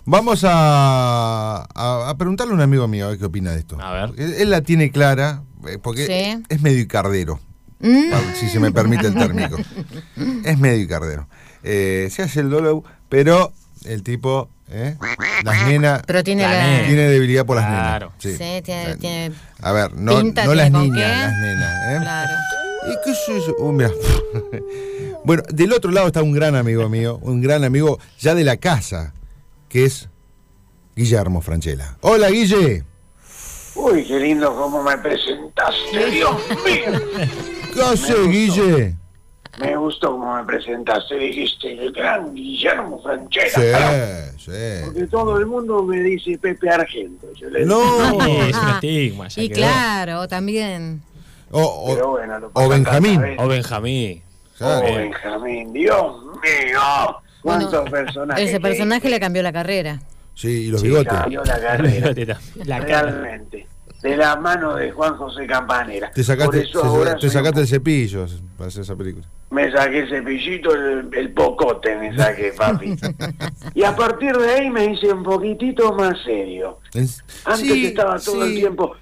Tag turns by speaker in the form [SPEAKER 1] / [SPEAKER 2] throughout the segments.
[SPEAKER 1] Vamos a preguntarle a un amigo mío a ver qué opina de esto.
[SPEAKER 2] A ver.
[SPEAKER 1] Él la tiene clara, porque
[SPEAKER 3] Sí.
[SPEAKER 1] es medio icardero, si se me permite el térmico. Es medio icardero. Se hace el dolo, pero el tipo, las nenas,
[SPEAKER 3] Pero tiene
[SPEAKER 1] tiene debilidad por las
[SPEAKER 2] Claro.
[SPEAKER 1] nenas.
[SPEAKER 3] Sí, tiene
[SPEAKER 1] A ver, no
[SPEAKER 3] pinta,
[SPEAKER 1] las
[SPEAKER 3] tiene con
[SPEAKER 1] niñas,
[SPEAKER 3] qué.
[SPEAKER 1] las nenas.
[SPEAKER 3] Claro.
[SPEAKER 1] ¿Y qué es eso? Mirá. Bueno, del otro lado está un gran amigo mío, un gran amigo ya de la casa, que es Guillermo Francella. Hola, Guille.
[SPEAKER 4] Uy, qué lindo cómo me presentaste, Dios mío.
[SPEAKER 1] ¿Qué haces, Guille?
[SPEAKER 4] Me gustó cómo me presentaste, dijiste, el gran Guillermo Francella.
[SPEAKER 1] Sí.
[SPEAKER 4] Porque todo el mundo me dice Pepe Argento. Yo le digo,
[SPEAKER 1] No.
[SPEAKER 2] Es un estigma. Ya
[SPEAKER 3] Y
[SPEAKER 2] quedó.
[SPEAKER 3] claro, también.
[SPEAKER 4] pero bueno, lo pasa
[SPEAKER 1] O Benjamín.
[SPEAKER 4] tantas veces.
[SPEAKER 2] O Benjamín.
[SPEAKER 1] Claro.
[SPEAKER 4] Oh, Benjamín, Dios mío. ¿Cuántos personajes?
[SPEAKER 3] Ese personaje le cambió la carrera.
[SPEAKER 1] Sí, y los
[SPEAKER 4] Sí,
[SPEAKER 1] bigotes.
[SPEAKER 4] cambió la carrera.
[SPEAKER 2] La cara.
[SPEAKER 4] Realmente. De la mano de Juan José Campanera.
[SPEAKER 1] Te
[SPEAKER 4] Por
[SPEAKER 1] sacaste,
[SPEAKER 4] eso ahora soy
[SPEAKER 1] el cepillo para hacer esa película.
[SPEAKER 4] Me saqué el cepillito, el pocote me saqué, papi. Y a partir de ahí me hice un poquitito más serio. Antes estaba todo el tiempo...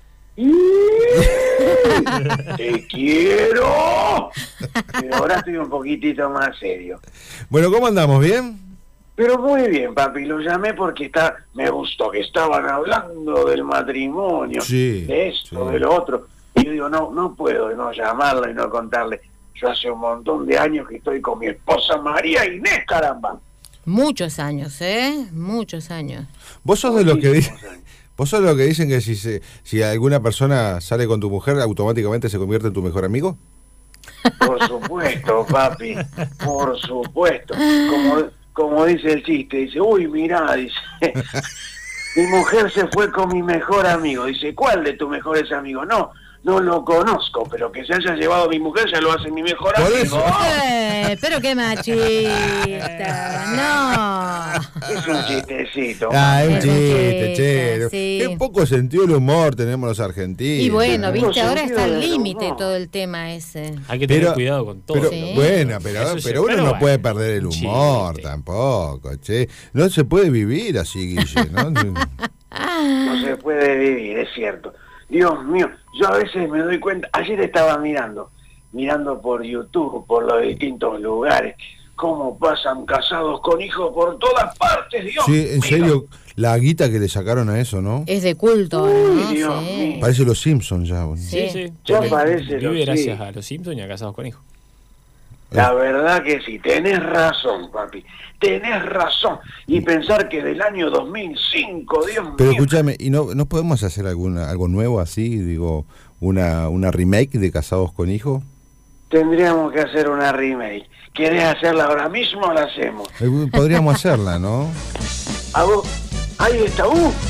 [SPEAKER 4] ¡Te quiero! Pero ahora estoy un poquitito más serio.
[SPEAKER 1] Bueno, ¿cómo andamos? ¿Bien?
[SPEAKER 4] Pero muy bien, papi, lo llamé porque me gustó que estaban hablando del matrimonio,
[SPEAKER 1] Sí,
[SPEAKER 4] de esto,
[SPEAKER 1] sí.
[SPEAKER 4] de lo otro. Y yo digo, no puedo no llamarla y no contarle. Yo hace un montón de años que estoy con mi esposa María Inés, caramba.
[SPEAKER 3] Muchos años, Muchos años.
[SPEAKER 1] ¿Vos sos de los que dicen,
[SPEAKER 4] Muchísimos años.
[SPEAKER 1] vos sos de los que dicen que si alguna persona sale con tu mujer, automáticamente se convierte en tu mejor amigo?
[SPEAKER 4] Por supuesto, papi, por supuesto. Como dice el chiste, dice, uy, mirá, dice, mi mujer se fue con mi mejor amigo. Dice, ¿cuál de tus mejores amigos? No lo conozco, pero que se haya llevado a mi mujer ya lo hace mi mejor
[SPEAKER 1] Por
[SPEAKER 4] amigo.
[SPEAKER 1] eso.
[SPEAKER 3] Pero qué machista. No.
[SPEAKER 4] Es un chistecito.
[SPEAKER 1] Ah, es un
[SPEAKER 3] Es un
[SPEAKER 1] chiste,
[SPEAKER 3] chiste,
[SPEAKER 1] che.
[SPEAKER 3] sí.
[SPEAKER 1] Qué poco sentido del humor tenemos los argentinos.
[SPEAKER 3] Y bueno,
[SPEAKER 4] Tenemos
[SPEAKER 3] viste, ahora está al
[SPEAKER 4] sentido del
[SPEAKER 3] límite
[SPEAKER 4] humor.
[SPEAKER 3] todo el tema ese.
[SPEAKER 2] Hay que tener cuidado con todo.
[SPEAKER 1] Pero,
[SPEAKER 3] Sí.
[SPEAKER 1] bueno,
[SPEAKER 2] Eso
[SPEAKER 1] pero
[SPEAKER 2] sí,
[SPEAKER 1] uno
[SPEAKER 2] pero
[SPEAKER 1] no
[SPEAKER 2] bueno,
[SPEAKER 1] puede perder el
[SPEAKER 2] un
[SPEAKER 1] humor
[SPEAKER 2] chiste.
[SPEAKER 1] tampoco, che. No se puede vivir así, Guille, ¿no?
[SPEAKER 4] No se puede vivir, es cierto. Dios mío, yo a veces me doy cuenta, ayer estaba mirando por YouTube, por los distintos lugares, cómo pasan casados con hijos por todas partes, Dios
[SPEAKER 1] Sí,
[SPEAKER 4] mío.
[SPEAKER 1] en serio, la guita que le sacaron a eso, ¿no?
[SPEAKER 3] Es de culto,
[SPEAKER 4] Uy,
[SPEAKER 3] ¿no?
[SPEAKER 4] Dios
[SPEAKER 3] Sí.
[SPEAKER 4] mío.
[SPEAKER 1] Parece los Simpsons ya. Bueno.
[SPEAKER 2] Sí.
[SPEAKER 4] Ya
[SPEAKER 2] Porque
[SPEAKER 4] parece,
[SPEAKER 2] vive
[SPEAKER 4] sí.
[SPEAKER 2] gracias a los Simpsons y a Casados con Hijos.
[SPEAKER 4] La verdad que sí, tenés razón, papi, tenés razón. Y pensar que del año 2005, Dios
[SPEAKER 1] Pero
[SPEAKER 4] mío.
[SPEAKER 1] escúchame, ¿y no podemos hacer algo nuevo así? Digo, una remake de Casados con Hijos.
[SPEAKER 4] Tendríamos que hacer una remake. ¿Querés hacerla ahora mismo o la hacemos?
[SPEAKER 1] Podríamos hacerla, ¿no?
[SPEAKER 4] ¿A vos? Ahí está.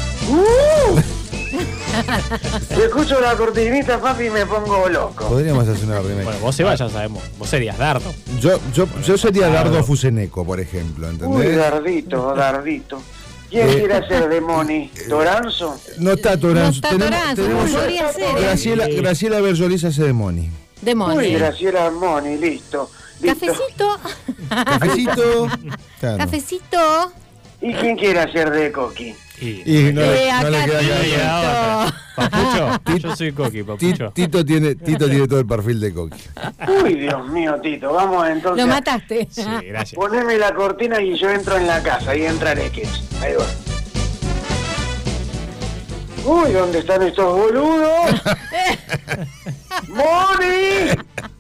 [SPEAKER 4] Escucho la cortinita, papi, y me pongo loco.
[SPEAKER 1] Podríamos hacer una remake.
[SPEAKER 2] Bueno, vos Seba ya sabemos. Vos serías Dardo.
[SPEAKER 1] Yo sería Dardo Fuseneco, por ejemplo,
[SPEAKER 4] Uy,
[SPEAKER 1] ¿entendés?
[SPEAKER 4] Dardito. ¿Quién quiere hacer de Moni? ¿Toranzo?
[SPEAKER 1] No está Toranzo.
[SPEAKER 3] No está Toranzo,
[SPEAKER 1] tenemos
[SPEAKER 3] podría ser,
[SPEAKER 1] Graciela Bergolis hace de Moni.
[SPEAKER 4] Uy,
[SPEAKER 3] Demonio.
[SPEAKER 4] Graciela Moni, listo.
[SPEAKER 3] Cafecito.
[SPEAKER 1] Cafecito. Claro.
[SPEAKER 3] Cafecito.
[SPEAKER 4] ¿Y quién quiere hacer de Coqui?
[SPEAKER 1] Y no le
[SPEAKER 3] Acá
[SPEAKER 1] queda
[SPEAKER 2] Papucho, yo soy Coqui, Papucho.
[SPEAKER 1] Tito tiene todo el perfil de Coqui.
[SPEAKER 4] Uy, Dios mío, Tito, vamos entonces.
[SPEAKER 3] Lo mataste.
[SPEAKER 2] Sí, gracias.
[SPEAKER 4] Poneme la cortina y yo entro en la casa, ahí entraré, que ahí va. Uy, ¿dónde están estos boludos? ¡Moni!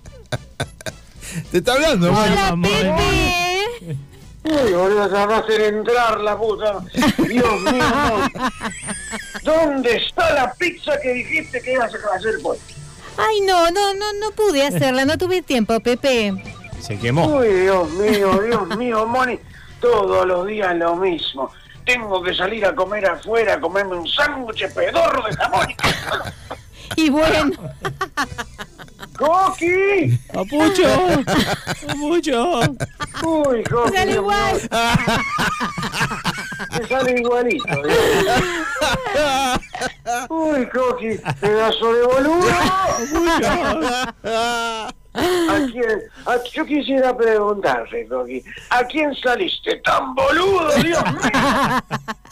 [SPEAKER 1] Te está hablando, Moni.
[SPEAKER 3] Hola, Pepe.
[SPEAKER 4] Uy, boludo, ya va a hacer entrar la puta. Dios mío, no. ¿Dónde está la pizza que dijiste que ibas a hacer pues?
[SPEAKER 3] Ay, no pude hacerla, no tuve tiempo, Pepe.
[SPEAKER 2] Se quemó.
[SPEAKER 4] Uy, Dios mío, Moni. Todos los días lo mismo. Tengo que salir a comer afuera, a comerme un sándwich pedorro de jamón.
[SPEAKER 3] Y bueno,
[SPEAKER 4] ¡Coqui!
[SPEAKER 2] Papucho. Papucho.
[SPEAKER 4] Uy, Coqui.
[SPEAKER 3] sale igual.
[SPEAKER 4] Me sale igualito. Uy, Coqui, pedazo de boludo. Yo quisiera preguntarte, Coqui, ¿a quién saliste tan boludo, Dios mío?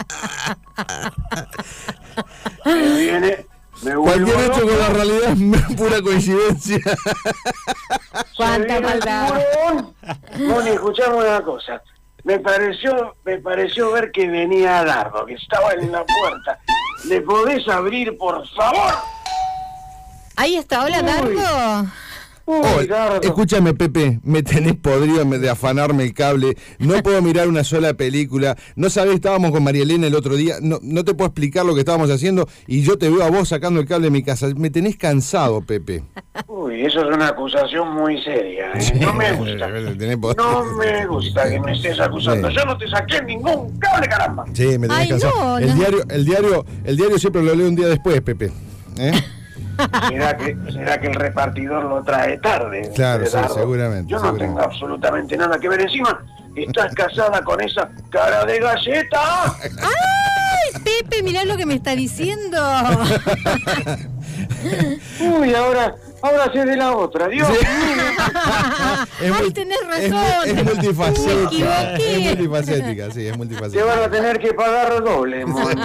[SPEAKER 1] Cuánta coincidencia.
[SPEAKER 3] Cuánta
[SPEAKER 4] Se vino el
[SPEAKER 3] maldad.
[SPEAKER 4] tiburón. Moni, escuchame una cosa. Me pareció ver que venía Dardo, que estaba en la puerta. ¿Le podés abrir, por favor?
[SPEAKER 3] Ahí está, hola, Dardo.
[SPEAKER 4] Uy, Dardo.
[SPEAKER 1] Escúchame, Pepe, me tenés podrido de afanarme el cable. No puedo mirar una sola película. No sabés, estábamos con María Elena el otro día. No te puedo explicar lo que estábamos haciendo y yo te veo a vos sacando el cable de mi casa. Me tenés cansado, Pepe.
[SPEAKER 4] Uy, eso es una acusación muy seria. No me gusta. No me gusta que me estés acusando.
[SPEAKER 1] Sí.
[SPEAKER 4] Yo no te saqué ningún cable, caramba.
[SPEAKER 1] Sí, me tenés
[SPEAKER 3] Ay,
[SPEAKER 1] cansado.
[SPEAKER 3] no,
[SPEAKER 1] el
[SPEAKER 3] no.
[SPEAKER 1] diario siempre lo leo un día después, Pepe. ¿Eh?
[SPEAKER 4] ¿Será que el repartidor lo trae tarde?
[SPEAKER 1] Claro, sí,
[SPEAKER 4] Dardo?
[SPEAKER 1] seguramente,
[SPEAKER 4] Yo no
[SPEAKER 1] seguramente.
[SPEAKER 4] tengo absolutamente nada que ver. Encima, estás casada con esa cara de galleta.
[SPEAKER 3] Ay, Pepe, mirá lo que me está diciendo.
[SPEAKER 4] Uy, ahora sé de la otra. Dios mío.
[SPEAKER 3] Ay, tenés razón.
[SPEAKER 1] Es multifacética.
[SPEAKER 3] Me equivoqué.
[SPEAKER 1] Es multifacética, sí, es
[SPEAKER 4] Te
[SPEAKER 1] multifacética.
[SPEAKER 4] van a tener que pagar doble, Moni.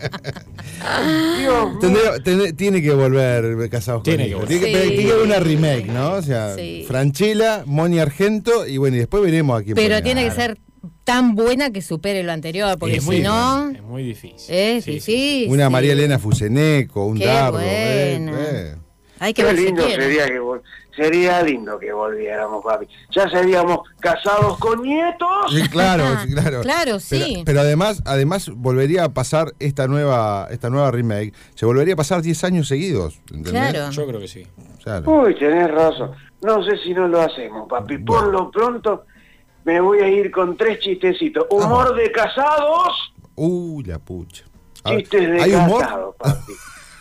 [SPEAKER 4] Dios mío.
[SPEAKER 1] Tiene que volver Casados con
[SPEAKER 2] Tiene que
[SPEAKER 1] Hijos.
[SPEAKER 2] volver.
[SPEAKER 1] Tiene que haber una remake, ¿no? O sea,
[SPEAKER 3] Sí.
[SPEAKER 1] Franchella, Moni Argento y bueno, y después veremos a quién
[SPEAKER 3] Pero
[SPEAKER 1] pone.
[SPEAKER 3] tiene que ser tan buena que supere lo anterior, porque
[SPEAKER 2] Es
[SPEAKER 3] si
[SPEAKER 2] muy
[SPEAKER 3] no,
[SPEAKER 2] difícil, es muy difícil.
[SPEAKER 3] es
[SPEAKER 2] Sí, sí.
[SPEAKER 3] difícil.
[SPEAKER 1] Una María Elena Fuseneco, un
[SPEAKER 3] Qué
[SPEAKER 1] Dardo.
[SPEAKER 3] buena. Hay que
[SPEAKER 4] Qué
[SPEAKER 3] ver si
[SPEAKER 4] lindo
[SPEAKER 3] quiere.
[SPEAKER 4] sería sería lindo que volviéramos, papi. Ya seríamos casados con nietos.
[SPEAKER 1] Sí, claro, sí, claro.
[SPEAKER 3] Claro, sí.
[SPEAKER 1] Pero además volvería a pasar esta nueva remake, se volvería a pasar 10 años seguidos, ¿entendés?
[SPEAKER 3] Claro.
[SPEAKER 2] Yo creo que sí.
[SPEAKER 1] Claro.
[SPEAKER 4] Uy, tenés razón. No sé si no lo hacemos, papi. Por lo pronto me voy a ir con 3 chistecitos. Humor de casados,
[SPEAKER 1] La pucha. A ver,
[SPEAKER 4] chistes de
[SPEAKER 1] ¿hay humor?
[SPEAKER 4] casados, papi.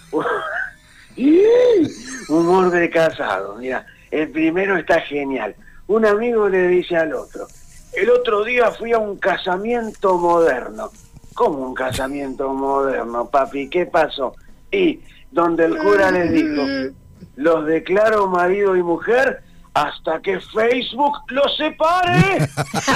[SPEAKER 4] Humor de casados. Mira, el primero está genial. Un amigo le dice al otro: el otro día fui a un casamiento moderno. ¿Cómo un casamiento moderno, papi? ¿Qué pasó? Y donde el cura les dijo: los declaro marido y mujer hasta que Facebook los separe.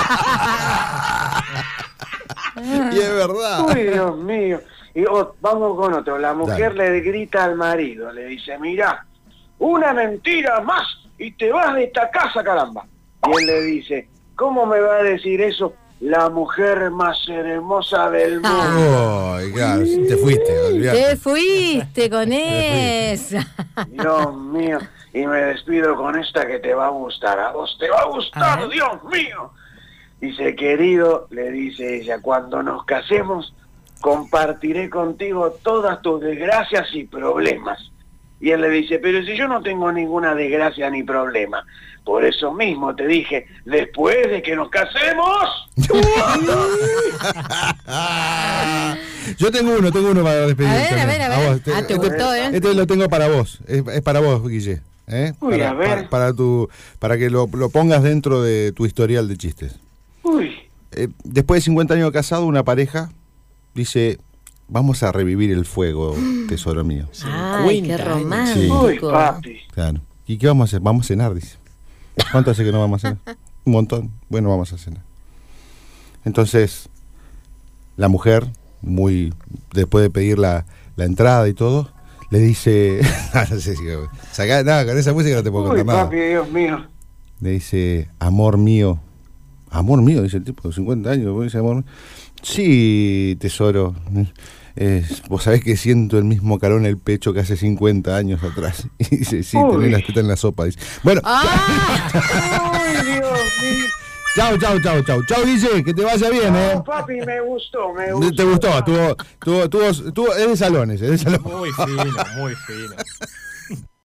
[SPEAKER 1] Y es verdad.
[SPEAKER 4] Uy, Dios mío. Y vamos con otro. La mujer le grita al marido, le dice: mirá, una mentira más y te vas de esta casa, caramba. Y él le dice: ¿cómo me va a decir eso la mujer más hermosa del mundo?
[SPEAKER 1] Ay, claro, te fuiste, olvidate.
[SPEAKER 3] Te fuiste con esa.
[SPEAKER 4] Dios mío. Y me despido con esta que te va a gustar. A vos te va a gustar, Dios mío. Dice: querido, le dice ella, cuando nos casemos, compartiré contigo todas tus desgracias y problemas. Y él le dice: pero si yo no tengo ninguna desgracia ni problema. Por eso mismo te dije, después de que nos casemos.
[SPEAKER 1] Yo tengo uno para despedirte.
[SPEAKER 3] A ver.
[SPEAKER 1] vos.
[SPEAKER 3] ¿Te gustó, eh?
[SPEAKER 1] Este lo tengo para vos. Es para vos, Guille.
[SPEAKER 4] Uy,
[SPEAKER 1] para,
[SPEAKER 4] a ver.
[SPEAKER 1] para que lo pongas dentro de tu historial de chistes.
[SPEAKER 4] Uy,
[SPEAKER 1] Después de 50 años de casado, una pareja dice: vamos a revivir el fuego, tesoro mío.
[SPEAKER 3] Ay, qué
[SPEAKER 2] 50 años.
[SPEAKER 4] uy,
[SPEAKER 3] romántico.
[SPEAKER 4] papi.
[SPEAKER 1] Claro. ¿Y qué vamos a hacer? Vamos a cenar, dice. ¿Cuánto hace que no vamos a cenar? Un montón. Bueno, vamos a cenar. Entonces, la mujer, después de pedir la entrada y todo, le dice... no sé si... Nada, con esa música no te puedo
[SPEAKER 4] Uy,
[SPEAKER 1] contar nada.
[SPEAKER 4] papi, Dios mío.
[SPEAKER 1] Le dice: amor mío, dice el tipo de 50 años, dice amor mío. Sí, tesoro. Vos sabés que siento el mismo calor en el pecho que hace 50 años atrás. Y dice: sí,
[SPEAKER 4] Uy.
[SPEAKER 1] tenés las tetas en la sopa. Dice. Bueno,
[SPEAKER 4] Uy, Dios mío.
[SPEAKER 1] chau, Guille, que te vaya bien,
[SPEAKER 4] No, papi, me gustó.
[SPEAKER 1] ¿Te gustó? Estuvo, es de salones,
[SPEAKER 2] Muy fino, muy fino.